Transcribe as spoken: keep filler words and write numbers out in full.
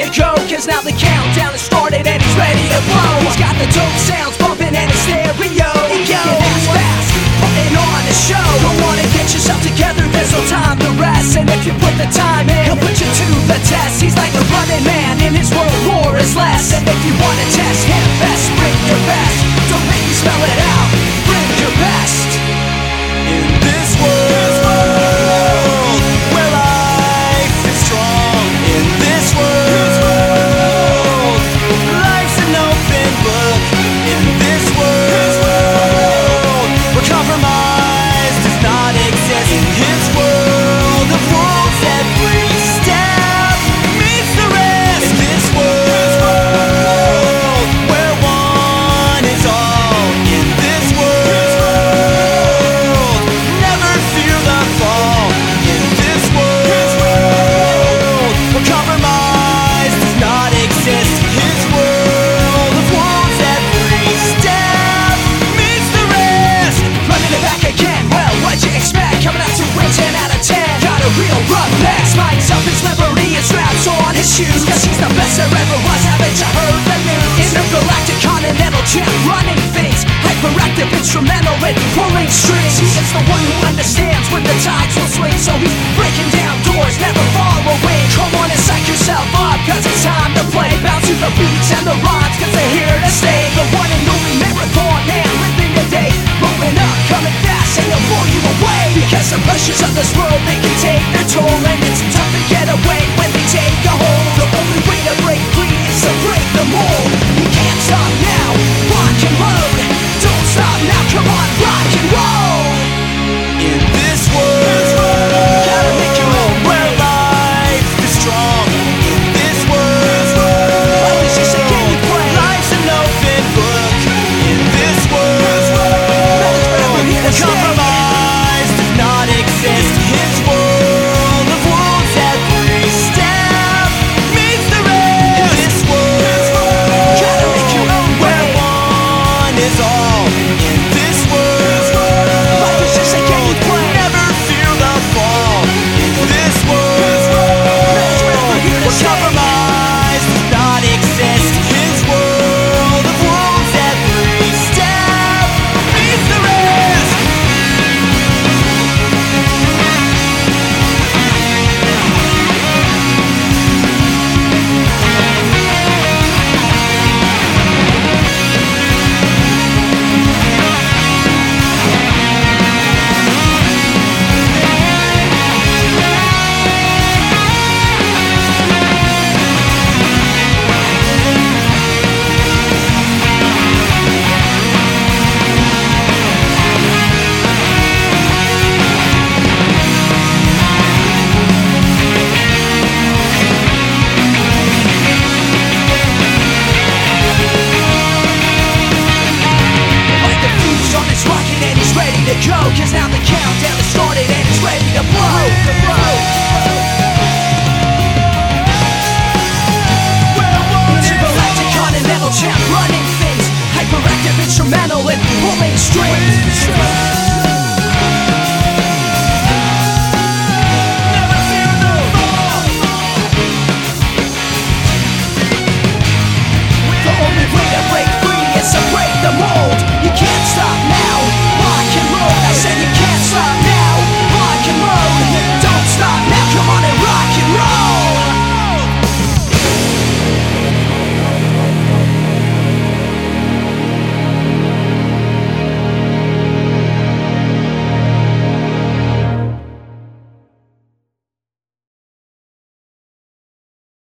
to go, cause now the countdown has started and he's ready to blow. He's got the dope sounds bumping and his stereo. Fast, fast, putting on a show. Don't wanna get yourself together, there's no time to rest. And if you put the time in, he'll put you to the test. He's like a running man, in his world war is less. And if you wanna test him, best bring your best. Don't make me spell it out, bring your best. In this world, where life is strong. In this world, life's an open book. In this world, where compromise does not exist. In his world of rules, every step meets the rest. In this world, where one is all. In this world, never fear the fall. In this world, where compromise does not exist. His world of wolves, every step meets the rest. Running it back again, well, what'd you expect? Coming out to win ten out of ten. Got a real rough neck, spikes up his livery and straps on his shoes. Cause he's the best there ever was, haven't you heard the news? Intergalactic continental champ, running things. Hyperactive, instrumental in pulling strings. He is the one who understands when the tides will swing. So he's breaking down doors, never far away. Come on and psych yourself up, cause it's time to play. Bounce to the beats and the rhymes, cause they're here to stay. The one and only marathon man, living the day. Rolling up, coming fast, and they'll blow you away. Because the pressures of this world, they can take their toll. And it's tough to get away when they take a hold. The only way to break free is to break the mold. You can't stop now, rock and load. Don't stop now, come on, rock and roll. In this world, Gotta make your own where way. life is strong. In this world, Life is just a game you play. life's an open book. In this world, forever here to where stay. compromise does not exist. His world of wolves, every step meets the rest. In this world, Gotta make your own where way. one is all. In this world, Life is just a game you play. never fear the fall. In this world, forever here to where stay. compromise does not exist. His world of wolves, every step meets the rest. Like the fuse on his rocket and he's ready to go. Cause now the countdown has started and he's ready to blow, to blow. Intergalactic continental champ, running things. Hyperactive, instrumental in pulling strings.